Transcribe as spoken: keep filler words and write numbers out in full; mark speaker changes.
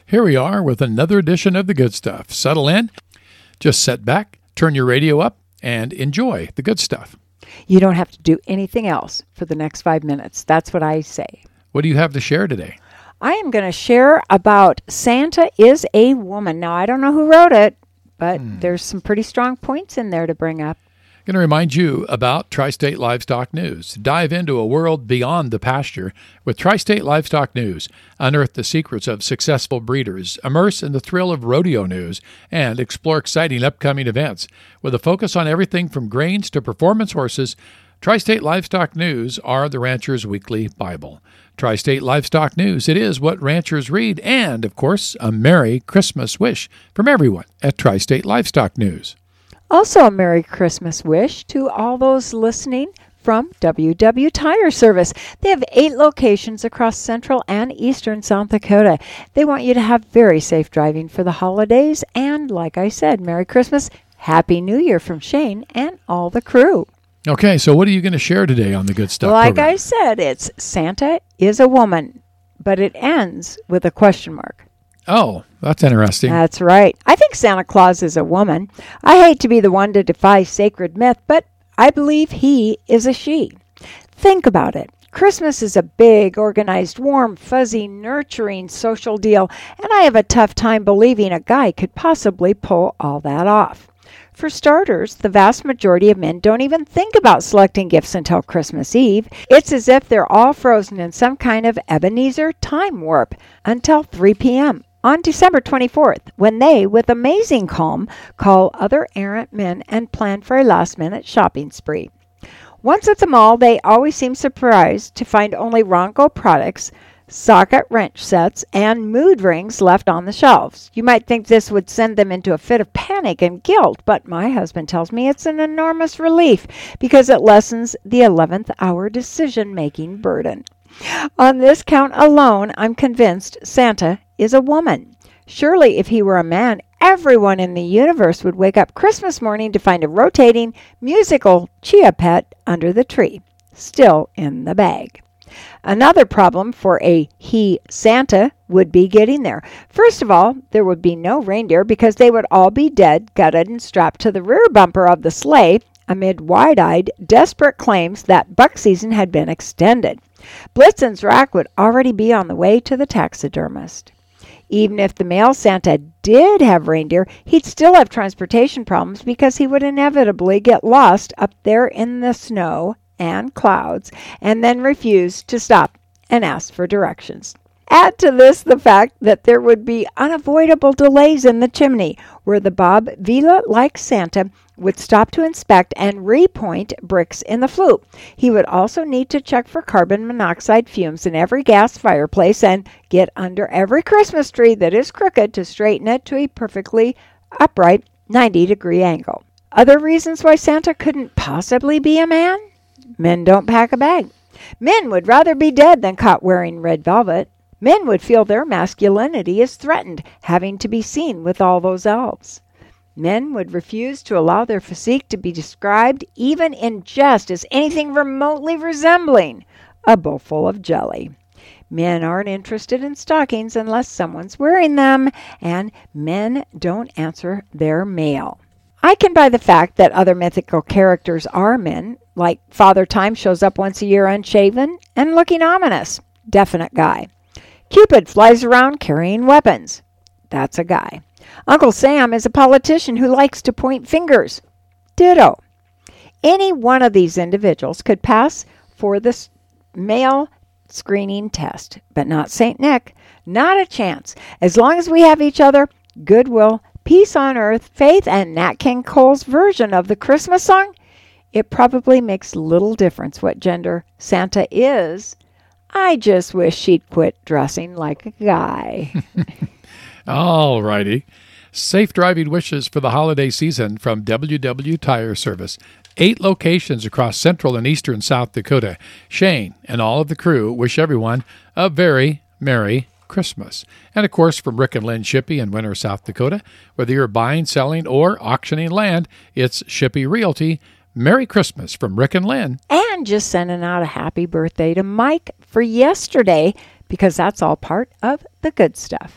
Speaker 1: Here we are with another edition of The Good Stuff. Settle in, just sit back, turn your radio up, and enjoy the good stuff.
Speaker 2: You don't have to do anything else for the next five minutes. That's what I say.
Speaker 1: What do you have to share today?
Speaker 2: I am going to share about Santa is a Woman. Now, I don't know who wrote it, but hmm. there's some pretty strong points in there to bring up.
Speaker 1: I'm going to remind you about Tri-State Livestock News. Dive into a world beyond the pasture with Tri-State Livestock News. Unearth the secrets of successful breeders, immerse in the thrill of rodeo news, and explore exciting upcoming events. With a focus on everything from grains to performance horses, Tri-State Livestock News are the rancher's weekly Bible. Tri-State Livestock News, it is what ranchers read, and, of course, a Merry Christmas wish from everyone at Tri-State Livestock News.
Speaker 2: Also, a Merry Christmas wish to all those listening from W W Tire Service. They have eight locations across central and eastern South Dakota. They want you to have very safe driving for the holidays. And like I said, Merry Christmas, Happy New Year from Shane and all the crew.
Speaker 1: Okay, so what are you going to share today on the Good Stuff
Speaker 2: Like
Speaker 1: program?
Speaker 2: I said, it's Santa is a Woman, but it ends with a question mark.
Speaker 1: Oh, that's interesting.
Speaker 2: That's right. I think Santa Claus is a woman. I hate to be the one to defy sacred myth, but I believe he is a she. Think about it. Christmas is a big, organized, warm, fuzzy, nurturing social deal, and I have a tough time believing a guy could possibly pull all that off. For starters, the vast majority of men don't even think about selecting gifts until Christmas Eve. It's as if they're all frozen in some kind of Ebenezer time warp until three p.m. on December twenty-fourth, when they, with amazing calm, call other errant men and plan for a last-minute shopping spree. Once at the mall, they always seem surprised to find only Ronco products, socket wrench sets, and mood rings left on the shelves. You might think this would send them into a fit of panic and guilt, but my husband tells me it's an enormous relief because it lessens the eleventh hour decision-making burden. On this count alone, I'm convinced Santa is a woman. Surely, if he were a man, everyone in the universe would wake up Christmas morning to find a rotating, musical chia pet under the tree, still in the bag. Another problem for a he Santa would be getting there. First of all, there would be no reindeer because they would all be dead, gutted, and strapped to the rear bumper of the sleigh amid wide-eyed, desperate claims that buck season had been extended. Blitzen's rack would already be on the way to the taxidermist. Even if the male Santa did have reindeer, he'd still have transportation problems because he would inevitably get lost up there in the snow and clouds and then refuse to stop and ask for directions. Add to this the fact that there would be unavoidable delays in the chimney, where the Bob Vila-like Santa would stop to inspect and repoint bricks in the flue. He would also need to check for carbon monoxide fumes in every gas fireplace and get under every Christmas tree that is crooked to straighten it to a perfectly upright ninety-degree angle. Other reasons why Santa couldn't possibly be a man? Men don't pack a bag. Men would rather be dead than caught wearing red velvet. Men would feel their masculinity is threatened, having to be seen with all those elves. Men would refuse to allow their physique to be described, even in jest, as anything remotely resembling a bowl full of jelly. Men aren't interested in stockings unless someone's wearing them, and men don't answer their mail. I can buy the fact that other mythical characters are men, like Father Time shows up once a year unshaven and looking ominous. Definite guy. Cupid flies around carrying weapons. That's a guy. Uncle Sam is a politician who likes to point fingers. Ditto. Any one of these individuals could pass for the male screening test, but not Saint Nick. Not a chance. As long as we have each other, goodwill, peace on earth, faith, and Nat King Cole's version of the Christmas song, it probably makes little difference what gender Santa is. I just wish she'd quit dressing like a guy.
Speaker 1: All righty. Safe driving wishes for the holiday season from W W Tire Service. Eight locations across central and eastern South Dakota. Shane and all of the crew wish everyone a very Merry Christmas. And of course, from Rick and Lynn Shippey in Winter, South Dakota, whether you're buying, selling, or auctioning land, it's Shippey Realty. Merry Christmas from Rick and Lynn.
Speaker 2: And just sending out a happy birthday to Mike for yesterday, because that's all part of the good stuff.